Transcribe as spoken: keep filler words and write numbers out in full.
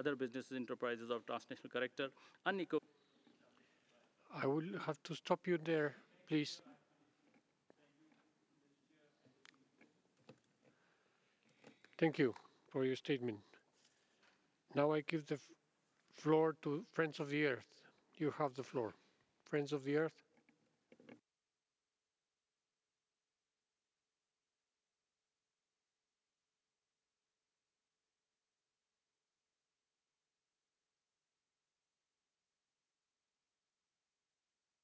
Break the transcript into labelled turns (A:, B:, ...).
A: other business enterprises of transnational character. And Nico,
B: I will have to stop you there, please. Thank you for your statement. Now I give the f- floor to Friends of the Earth. You have the floor. Friends of the Earth.